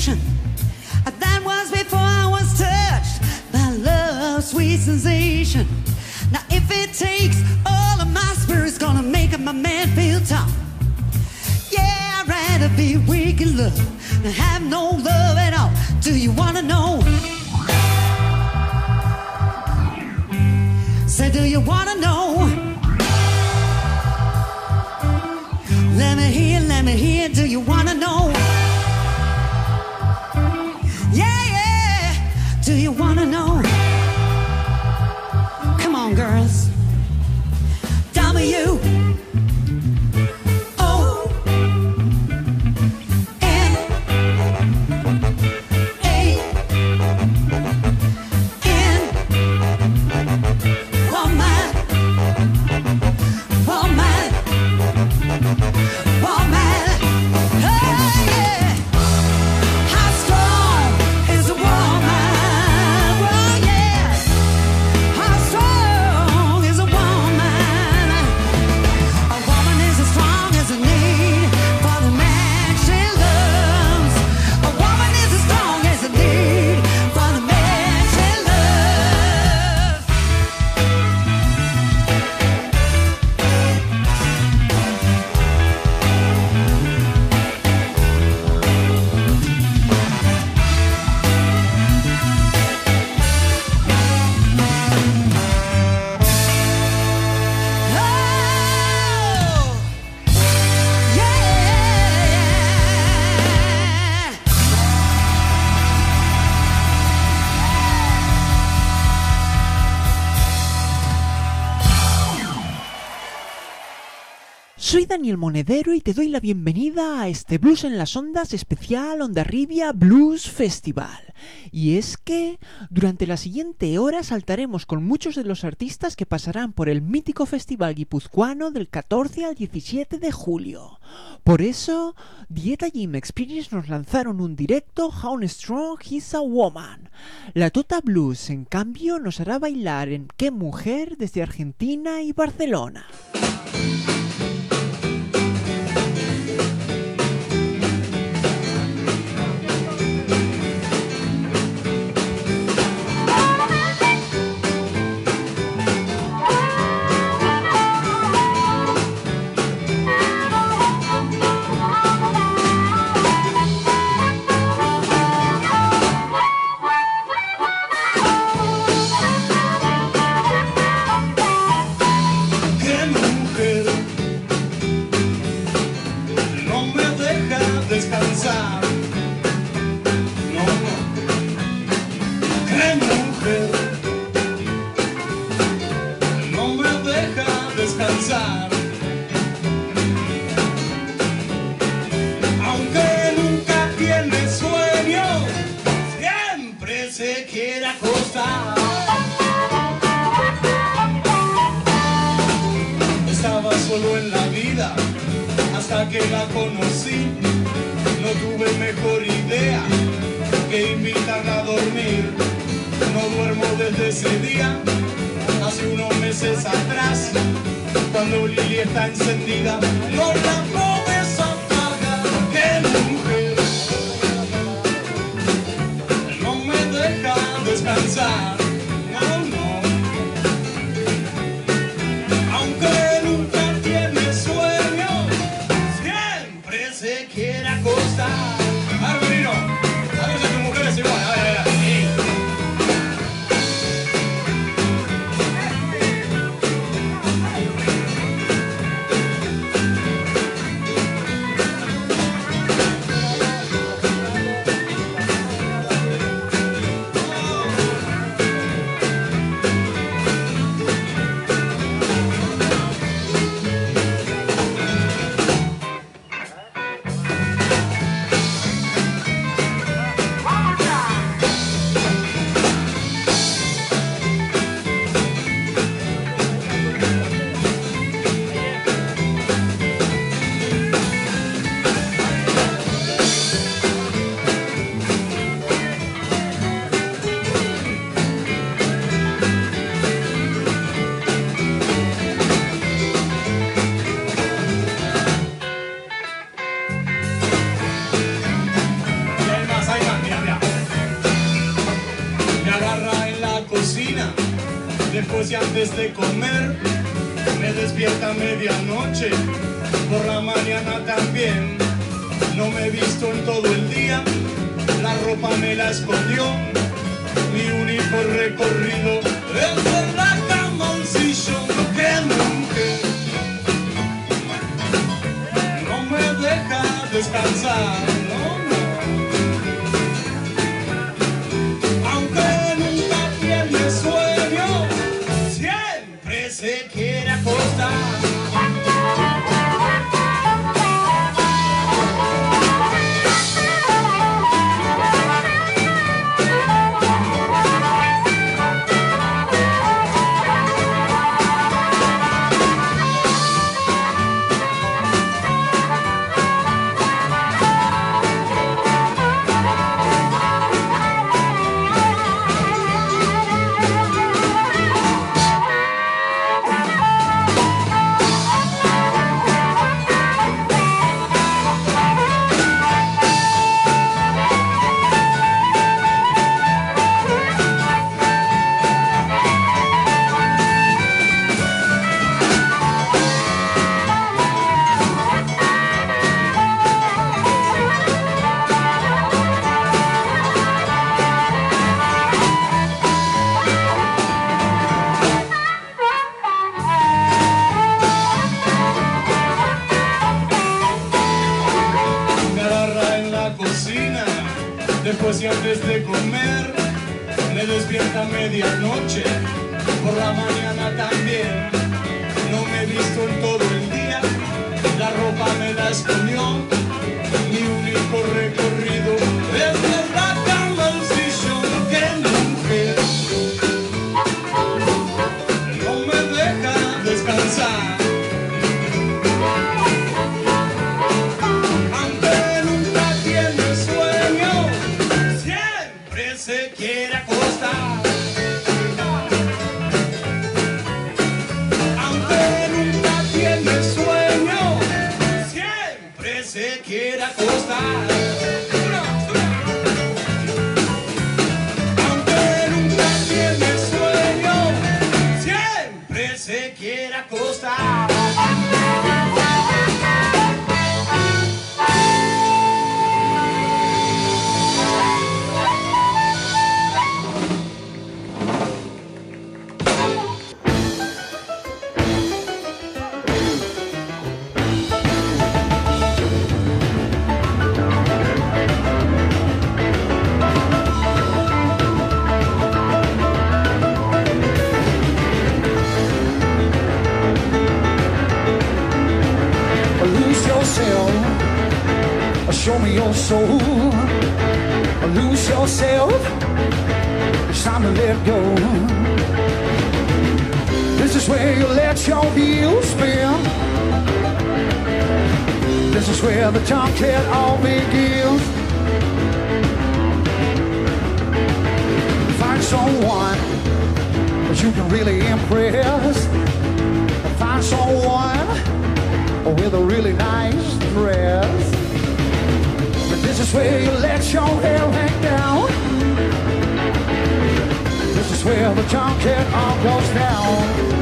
sensation. That was before I was touched by love's sweet sensation. Now if it takes all of my spirit, it's gonna make my man feel tough. Yeah, I'd rather be weak in love than have no love at all. Do you wanna know? Say, do you wanna know? Let me hear, do you wanna know? Yeah, yeah, do you wanna know? Come on, girls. W O N A N. Woman, woman, woman. Hey, yeah. How strong is a woman? Oh, yeah. How strong is a woman? A woman is as strong as a need for the man she loves. A woman is as strong as a need for the man she loves. Oh, yeah. Soy Daniel Monedero y te doy la bienvenida a este Blues en las Ondas especial Ondarribia Blues Festival. Y es que durante la siguiente hora saltaremos con muchos de los artistas que pasarán por el mítico festival guipuzcoano del 14 al 17 de julio. Por eso, Dieta Gym Experience nos lanzaron un directo How Strong Is a Woman. La Tota Blues, en cambio, nos hará bailar en Qué Mujer desde Argentina y Barcelona. Qué mujer no me deja descansar. No, no. Qué mujer no me deja descansar. Aunque nunca tiene sueño, siempre se quiere acostar. Estaba solo en la vida hasta que la conocí. No tuve mejor idea que invitarla a dormir. No duermo desde ese día, hace unos meses atrás. Cuando Lili está encendida, no la puedes apagar. ¡Qué mujer! No me deja descansar. No, no. Aunque nunca tiene sueño, siempre se quiere acostar. Arbolino, a ver si tu mujer es igual. A ver, sí. después y antes de comer. Me despierta a medianoche, por la mañana también. No me he visto en todo el día, la ropa me la escondió. Mi único recorrido es en la cama, un sillón que nunca no me deja descansar, no, no. Aunque nunca tiene sueño, siempre se quiere acostar. Después y antes de comer, me despierta a medianoche, por la mañana también. No me he visto en todo el día, la ropa me la escondió. Mi único recorrido es de la cama al sillón que nunca no me deja descansar. Se quiere acostar, aunque nunca tiene sueño, siempre se quiere acostar. Aunque nunca tiene sueño, siempre se quiere acostar. Show me your soul. Lose yourself. It's time to let go. This is where you let your wheels spin. This is where the tomcat all begins. Find someone that you can really impress. Find someone with a really nice dress. This is where you let your hair hang down. This is where the tomcat all goes down.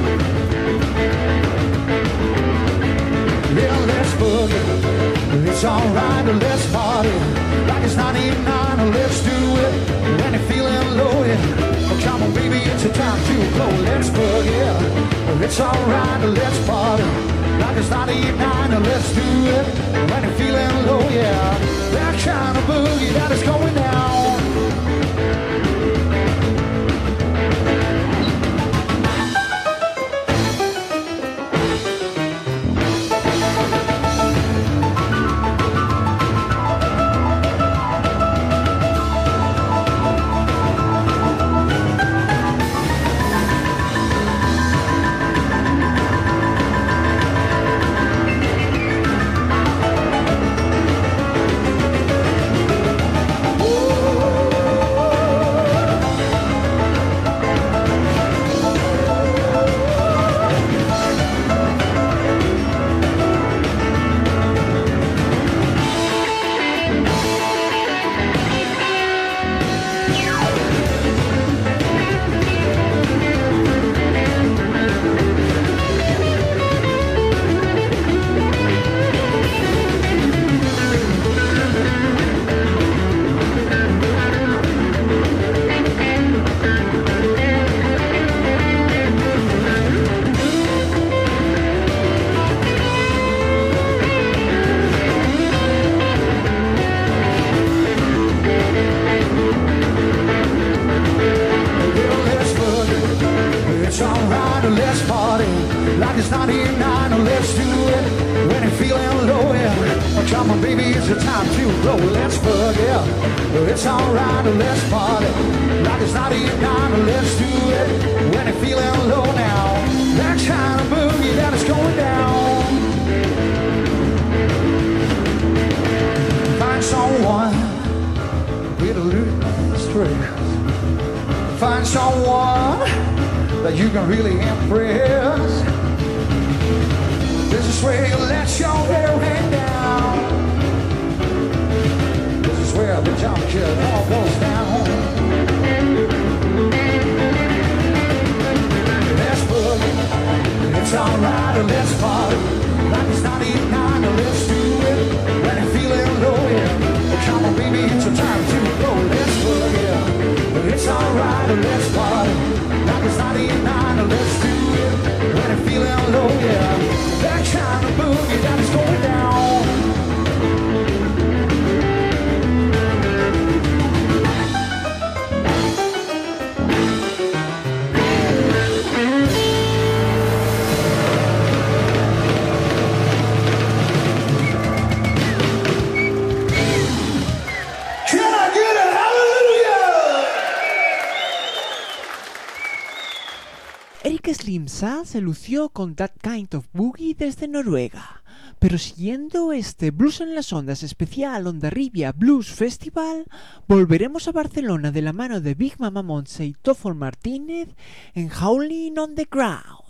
Yeah, let's boogie. It's alright, let's party. Like it's 99, let's do it. When you're feeling low, yeah. Come on, baby, it's your time to go. Let's boogie. It's alright, let's party. Like it's 99, let's do it. When you're feeling low, yeah. That kind of boogie that is going down. Ooh. like it's 99. Let's do it when you're feeling low. Yeah. Oh, come on, baby, it's the time to go. Let's forget. It's alright, let's party like it's 99. Let's do it when you're feeling low now. That kind of boogie that is going down. Find someone with a little stress. Find someone that you can really impress. This is where you let your hair hang down. This is where the jump kid all goes down. Let's boogie, it's alright, let's party like it's 99. Let's do it when you're feeling low. Yeah. Come on, baby, it's your time to go. Let's boogie, it's alright, let's party like it's 99. Let's do it when you're feeling low. Yeah, that kind of boogie that is going down. Eric Slimsa se lució con That Kind of Boogie desde Noruega, pero siguiendo este Blues en las Ondas especial Ondarribia Blues Festival, volveremos a Barcelona de la mano de Big Mama Montse y Toffol Martínez en Howling on the Ground.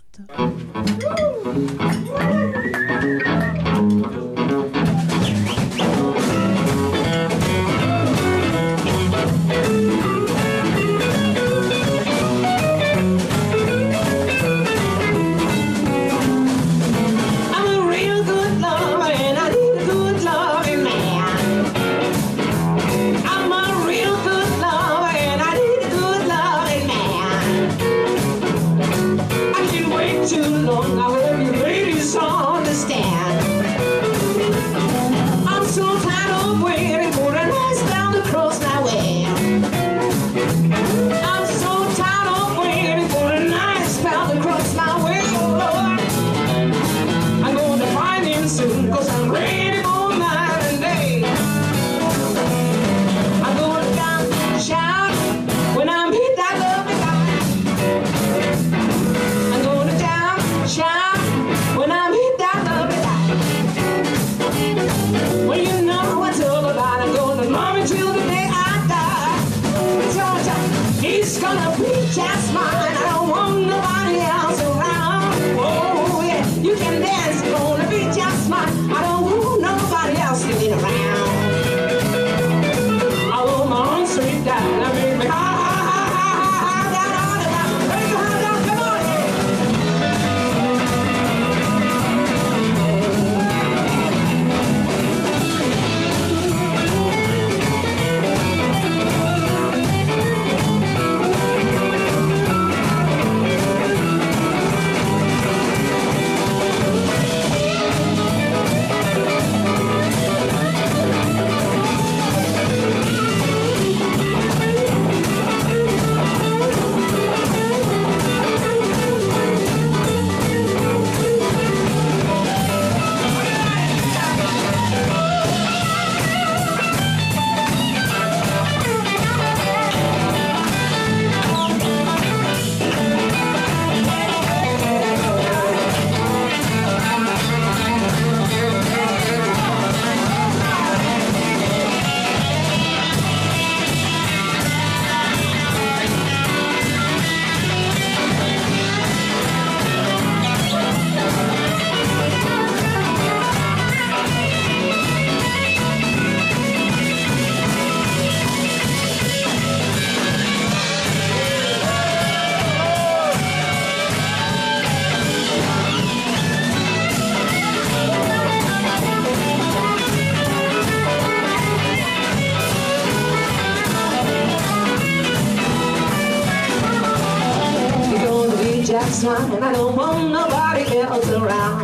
And I don't want nobody else around.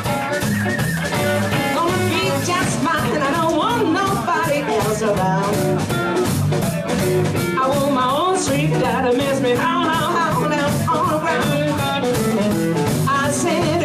Gonna be just mine, and I don't want nobody else around. I want my own street that'll miss me how down on the ground. I said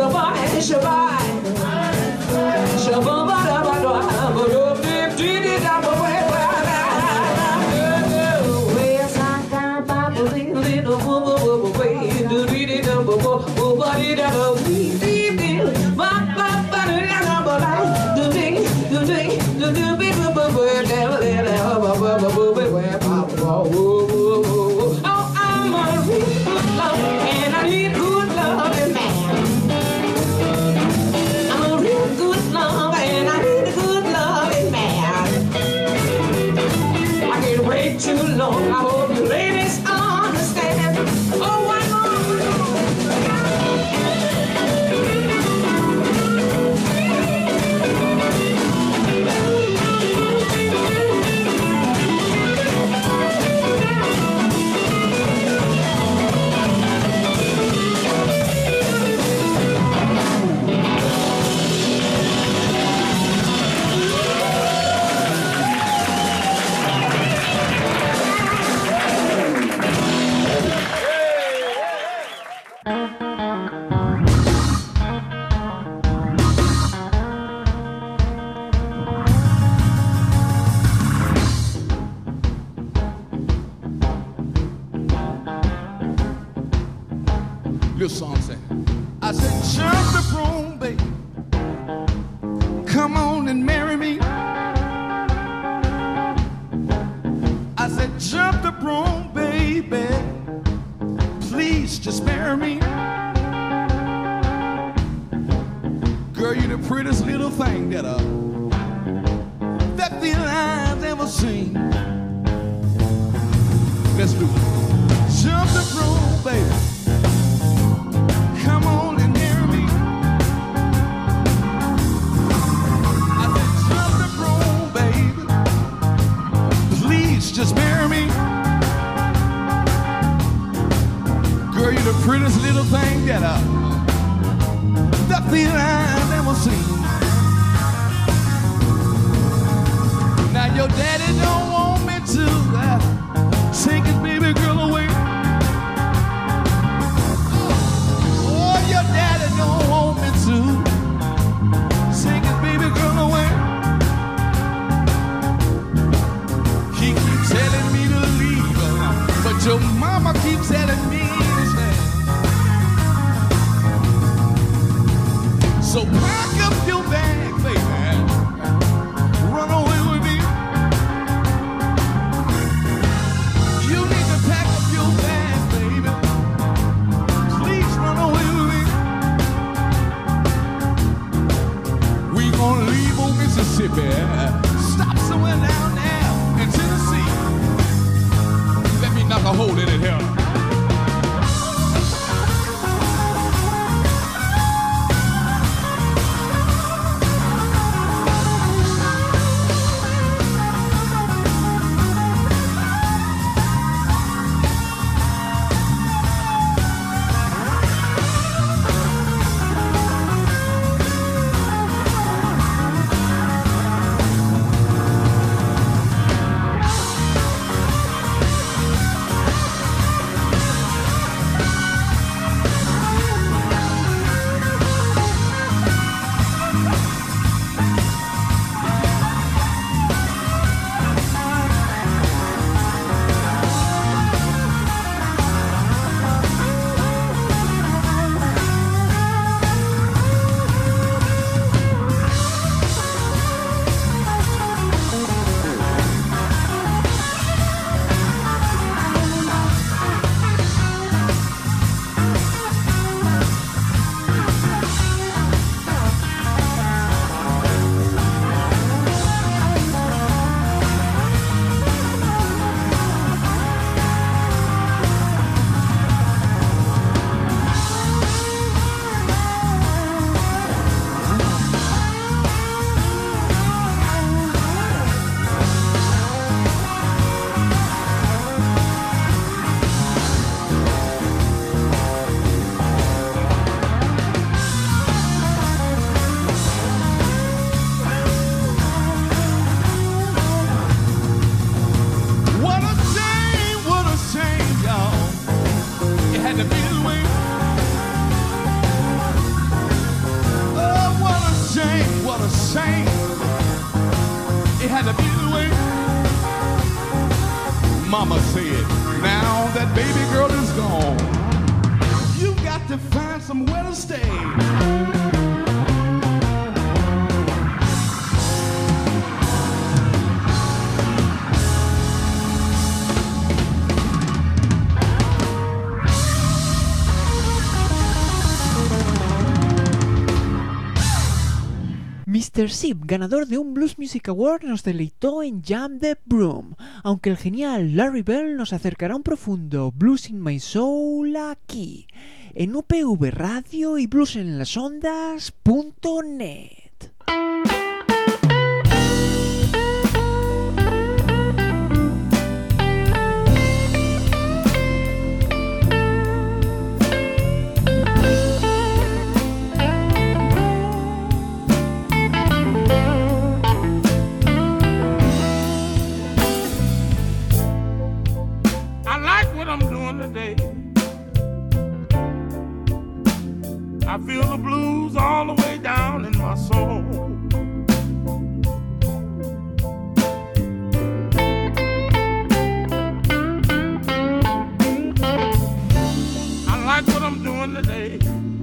Little song saying, I said, jump the broom, baby. Come on and marry me. I said, jump the broom, baby. Please just marry me. Girl, you're the prettiest little thing that the I've ever seen. Let's do it. Jump the broom, baby. Come on and marry me. I said, jump the broom, baby. Please just marry me. Girl, you're the prettiest little thing that the I've ever seen. Now your daddy don't want me to take his baby girl away. Oh, your daddy don't want me to take his baby girl away. He keeps telling me to leave her, but your mama keeps telling me to stay. So pack up your bag, baby, run away with me. You need to pack up your mama said, now that baby girl is gone, you got to find somewhere to stay. Mr. Sip, ganador de un Blues Music Award, nos deleitó en Jam the Broom, aunque el genial Larry Bell nos acercará un profundo Blues in My Soul aquí, en UPV Radio y bluesenlasondas.net. Today, I feel the blues all the way down in my soul. I like what I'm doing today.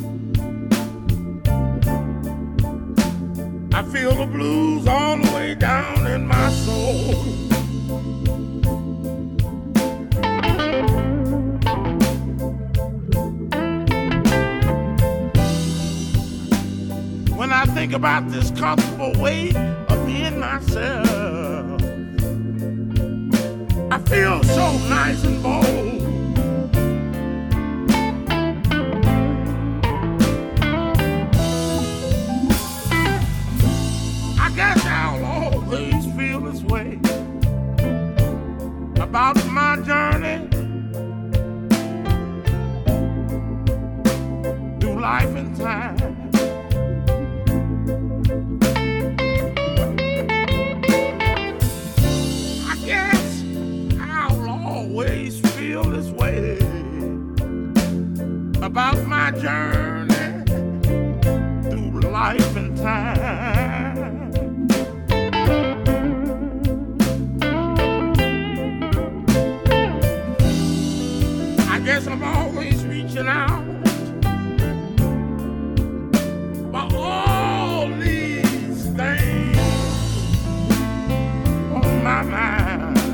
I feel the blues all the way down in my soul. When I think about this comfortable way of being myself, I feel so nice and bold. I guess I'll always feel this way about my journey through life and time. About my journey through life and time. I guess I'm always reaching out for all these things on my mind.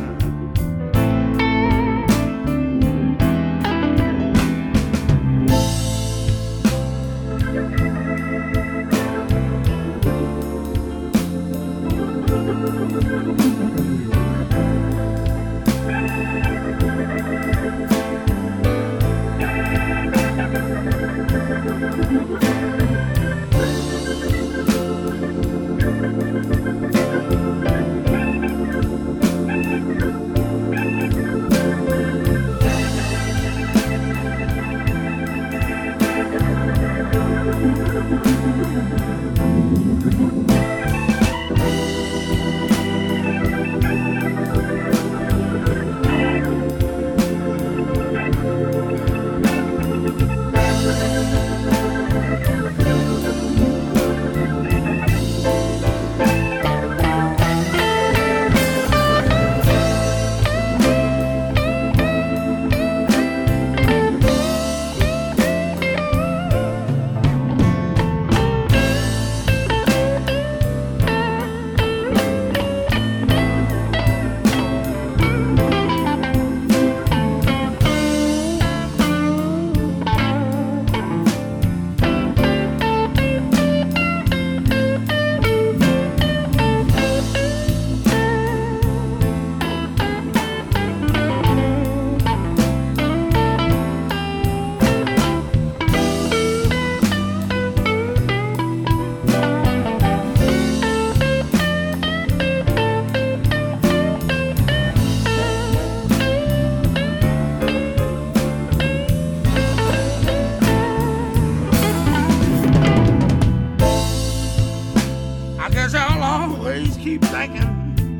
Keep thinking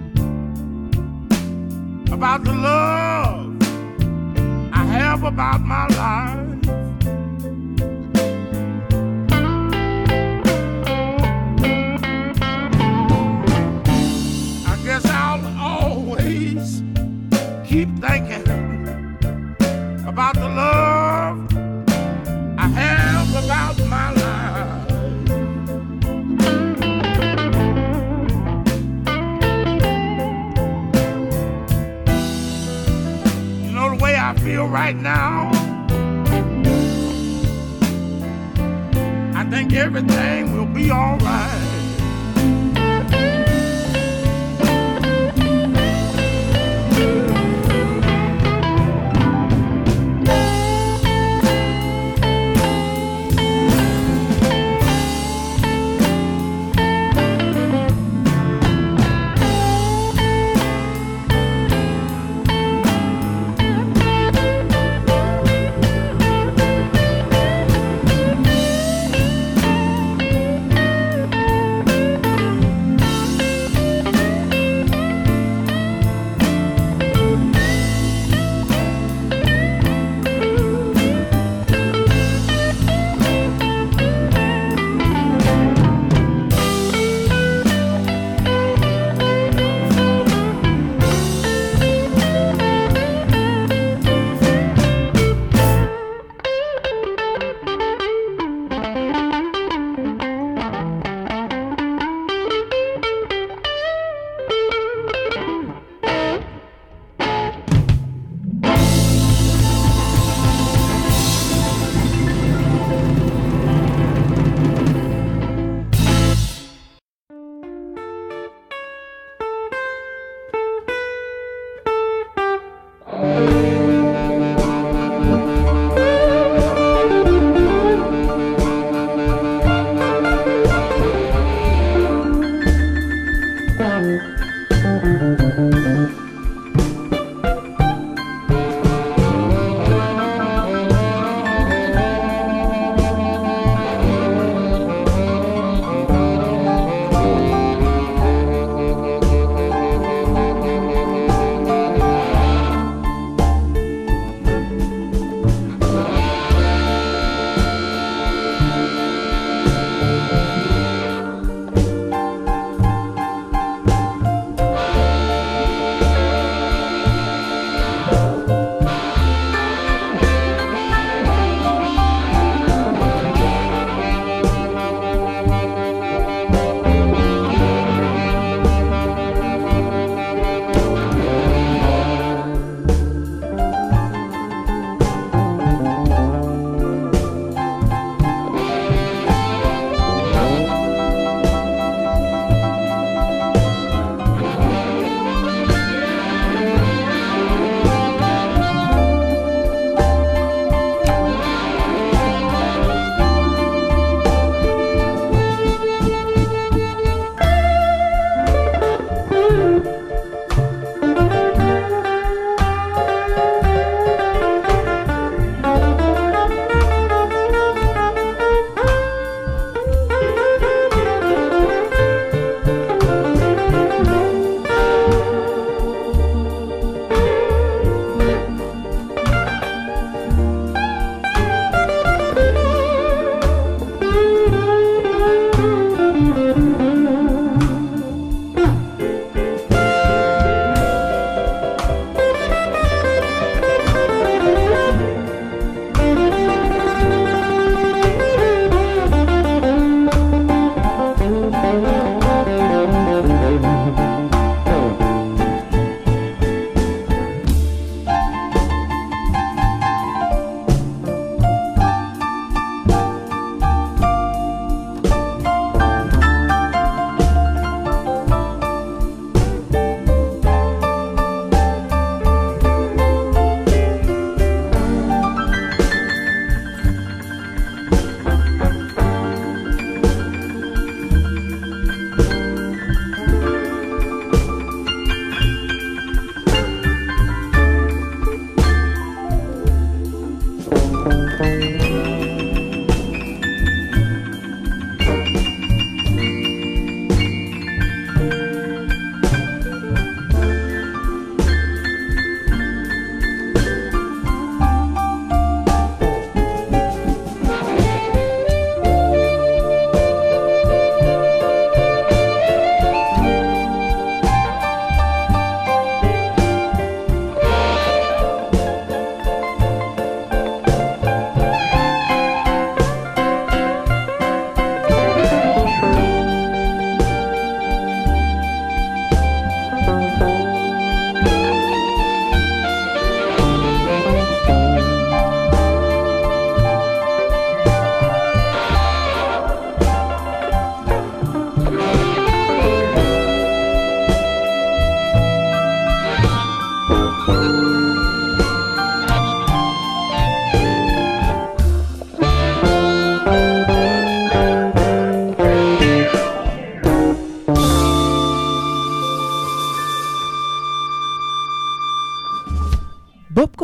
about the love I have about my life. I guess I'll always keep thinking think everything will be alright.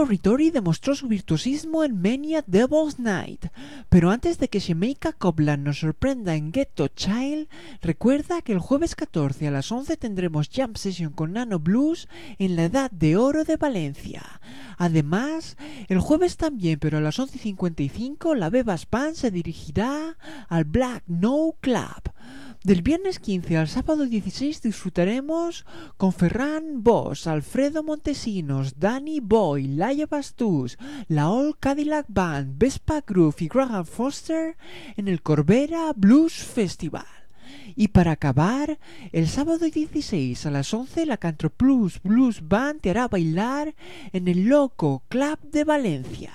Franco Ritori demostró su virtuosismo en Mania Devil's Night, pero antes de que Shemeika Copland nos sorprenda en Ghetto Child, recuerda que el jueves 14 a las 11 tendremos Jam Session con Nano Blues en la Edad de Oro de Valencia. Además, el jueves también, pero a las 11:55, la Bebas Band se dirigirá al Black No Club. Del viernes 15 al sábado 16 disfrutaremos con Ferran Bosch, Alfredo Montesinos, Danny Boy, Laia Bastús, la Old Cadillac Band, Vespa Groove y Graham Foster en el Corbera Blues Festival. Y para acabar, el sábado 16 a las 11 la Cantroplus Blues Band te hará bailar en el Loco Club de Valencia.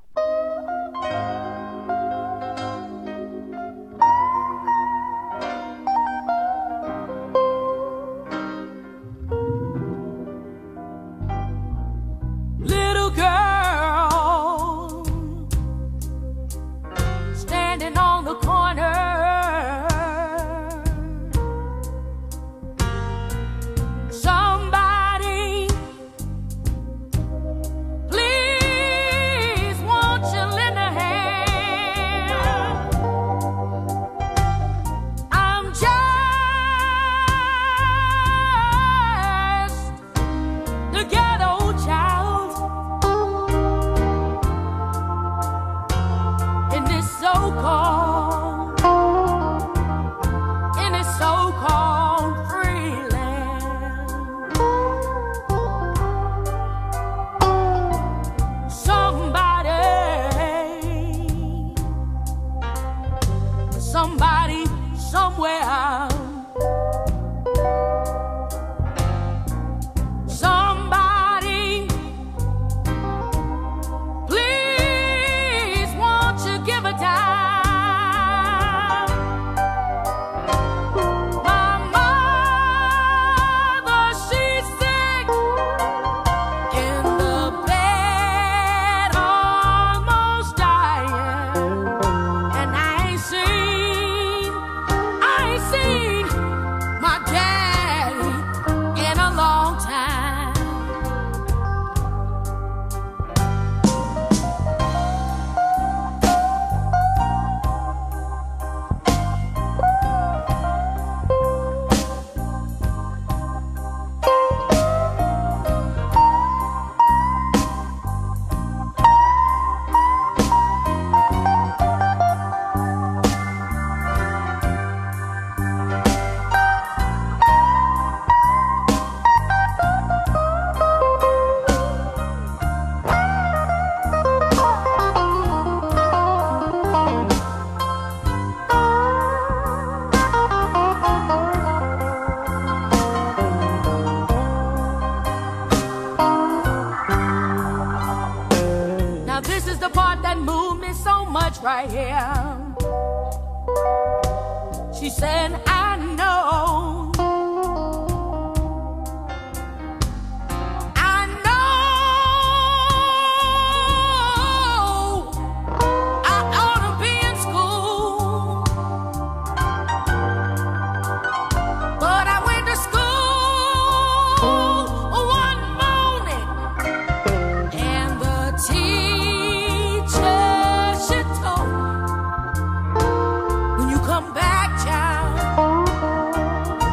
Little girl standing on the corner, somebody please won't you lend a hand? I'm just the ghetto child in this so-called free land. Somebody somewhere, somebody please won't you give a dime? My mother, she's sick in the bed, almost dying, and I ain't seen my daddy in a long time. Now this is the part that moved me so much right here. She said, I know, I ought to be in school, but I went to school one morning, and the teacher, she told me, when you come back, child,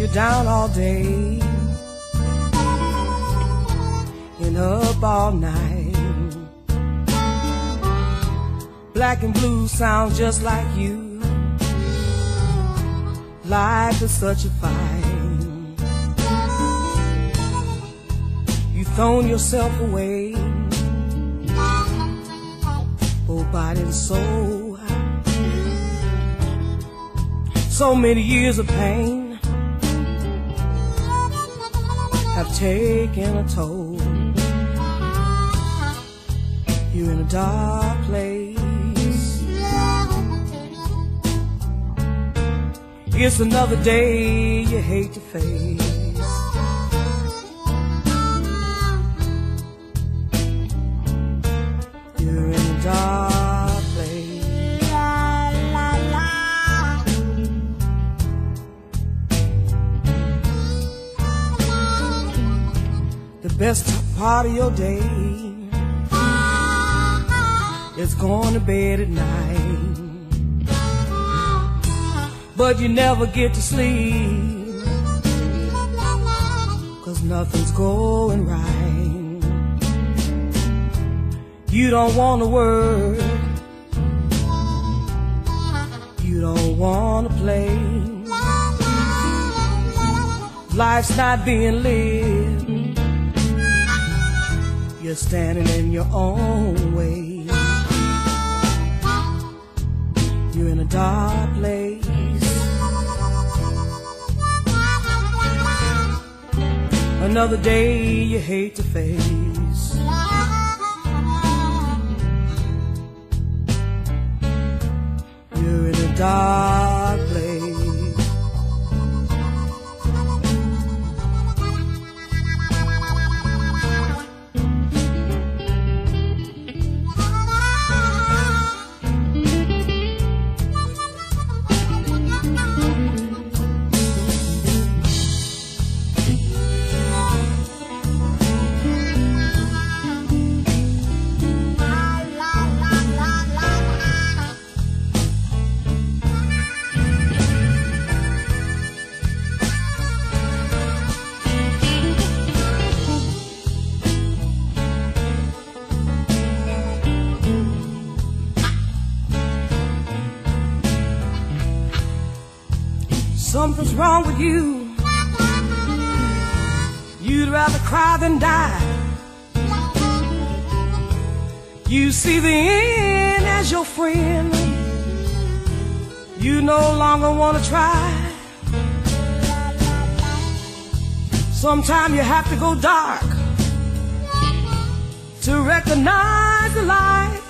down all day and up all night. Black and blue sound just like you. Life is such a fight. You've thrown yourself away, both body and soul. So many years of pain have taken a toll. You're in a dark place. It's another day you hate to face. You're in a dark place. The best part of your day is going to bed at night, but you never get to sleep, 'cause nothing's going right. You don't want to work, you don't want to play. Life's not being lived, you're standing in your own way. You're in a dark place. Another day you hate to face. You're in a dark place. Something's wrong with you. You'd rather cry than die. You see the end as your friend. You no longer want to try. Sometimes you have to go dark to recognize the light.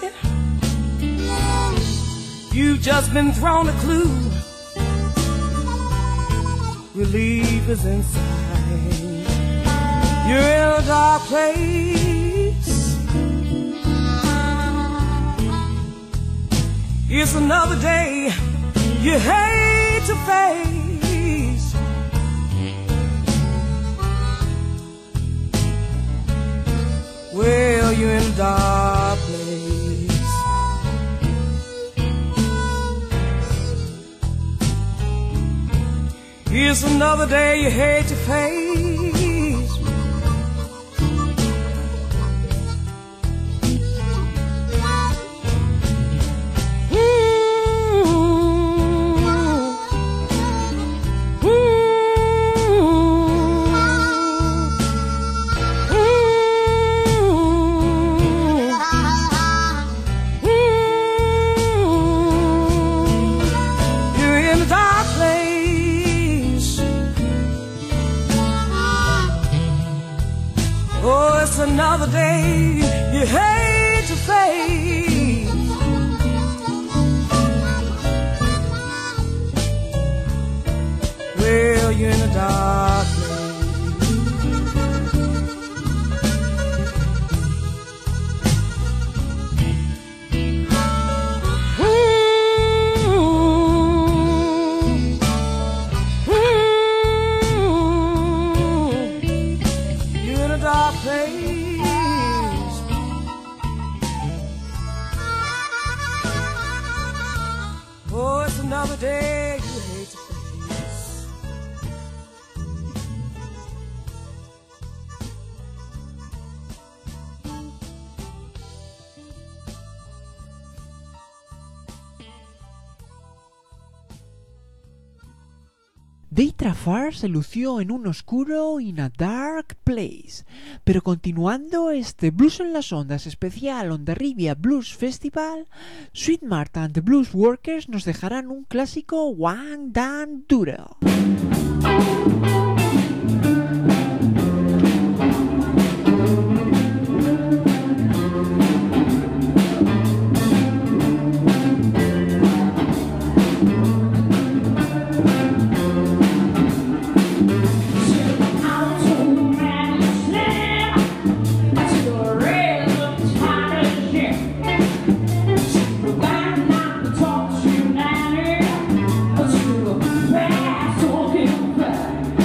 You've just been thrown a clue. Relief is inside. You're in a dark place. It's another day you hate to face. Well, you're in a dark place. It's another day you hate to face. You're in a dark place. Oh, it's another day you hate to face. Well, you're in a dark place. You're in a dark place. Oh, it's another day you hate to face. Deitra Farr se lució en un oscuro In a Dark Place. Pero continuando este Blues en las Ondas especial Ondarribia Blues Festival, Sweet Martha and the Blues Workers nos dejarán un clásico One Dan Doodle. Talk to you, nanny, but you pass talking back.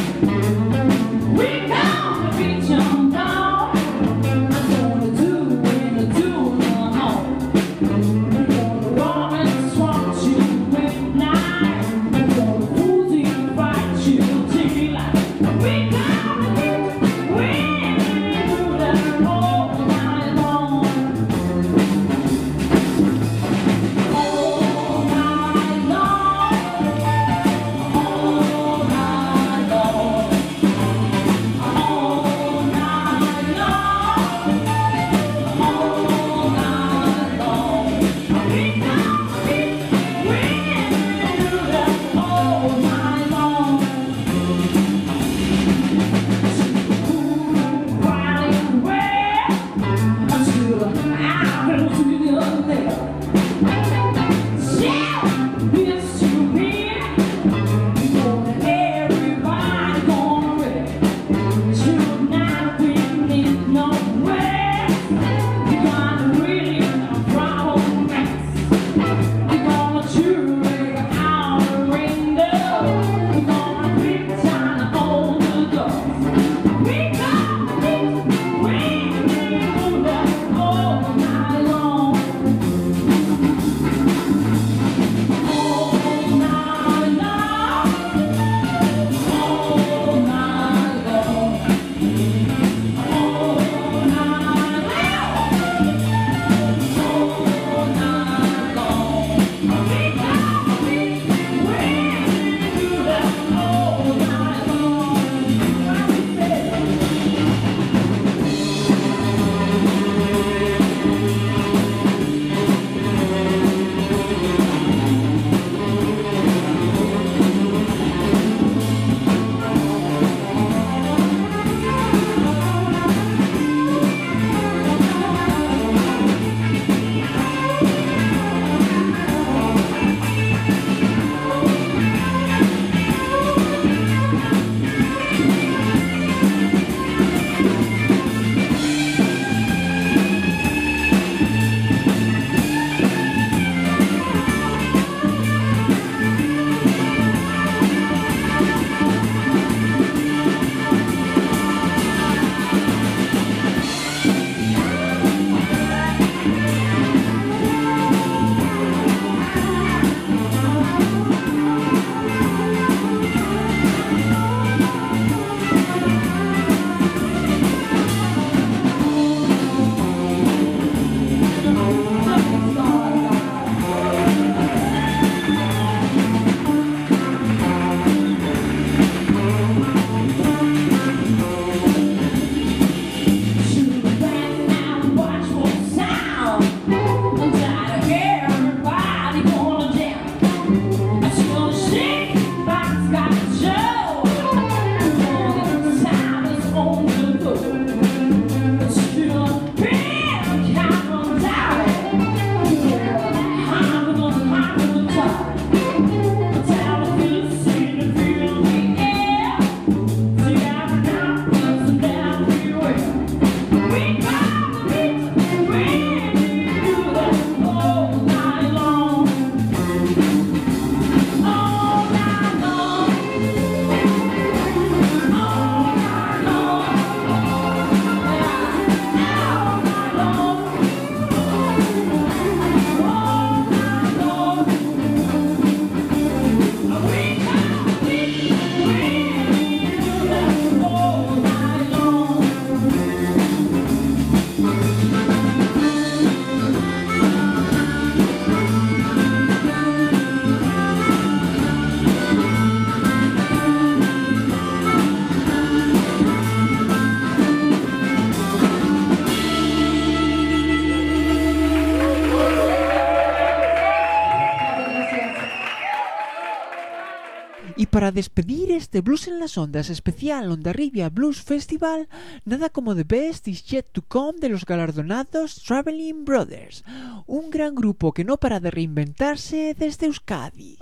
Y para despedir este Blues en las Ondas especial Ondarribia Blues Festival, nada como The Best Is Yet to Come de los galardonados Traveling Brothers, un gran grupo que no para de reinventarse desde Euskadi.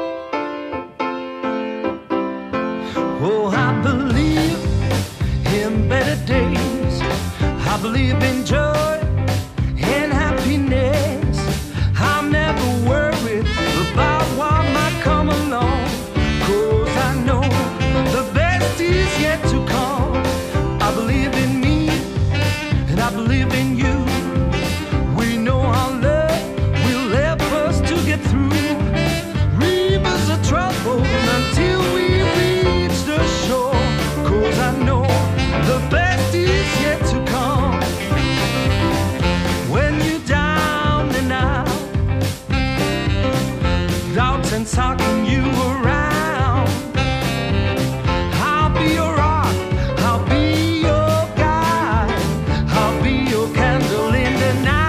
Oh, I believe in better days. I believe in joy and happiness. I'm never worried about what might come along, 'cause I know the best is yet to come. I believe in me and I believe in you. We know our love will help us to get through rivers of trouble until we reach the shore, 'cause I know the best is yet to come. When you're down and out, doubts and talking you around, I'll be your rock, I'll be your guide, I'll be your candle in the night.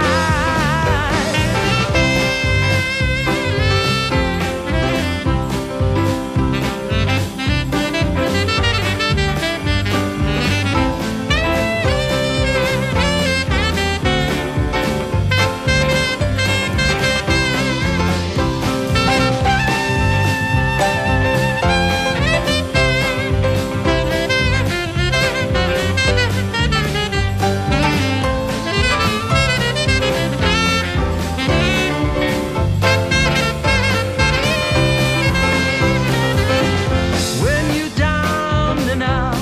When you're down and out,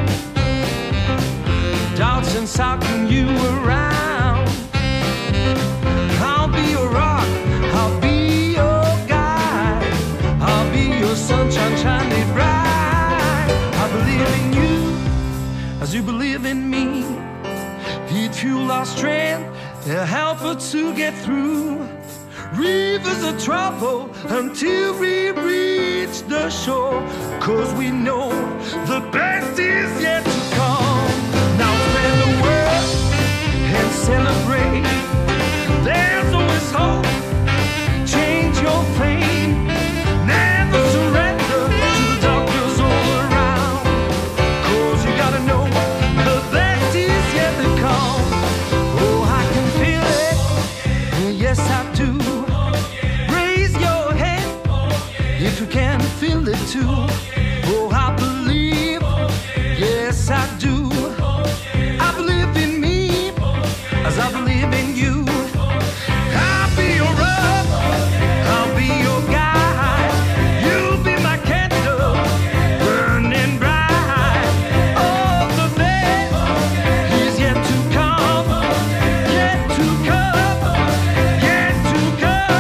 doubts and talking you around, I'll be your rock, I'll be your guide, I'll be your sunshine shining bright. I believe in you as you believe in me. He'd fuel our strength, he'll help us to get through rivers of trouble until we reach the shore, 'cause we know the best is yet to come. Now spread the word and celebrate. There's always hope. Change your fate. Never surrender to the darkness all around, 'cause you gotta know the best is yet to come. Oh, I can feel it. Yes, I do. Raise your head if you can feel it too. Oh, I believe. Yes, I do. I believe in me as I believe in you. I'll be your rock, I'll be your guide. You'll be my candle, burning bright. Oh, the best is yet to come, yet to come, yet to come.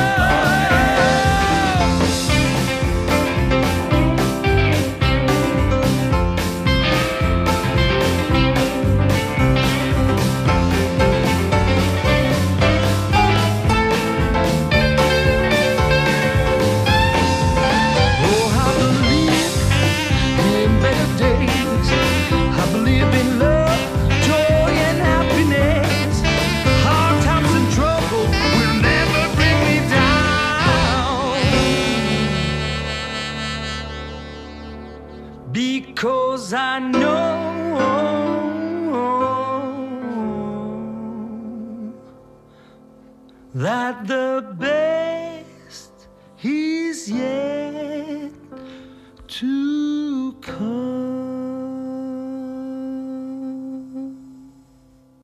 Oh, I believe in better days. I believe in love, joy, and happiness. Hard times and trouble will never bring me down, because I know that the best is yet to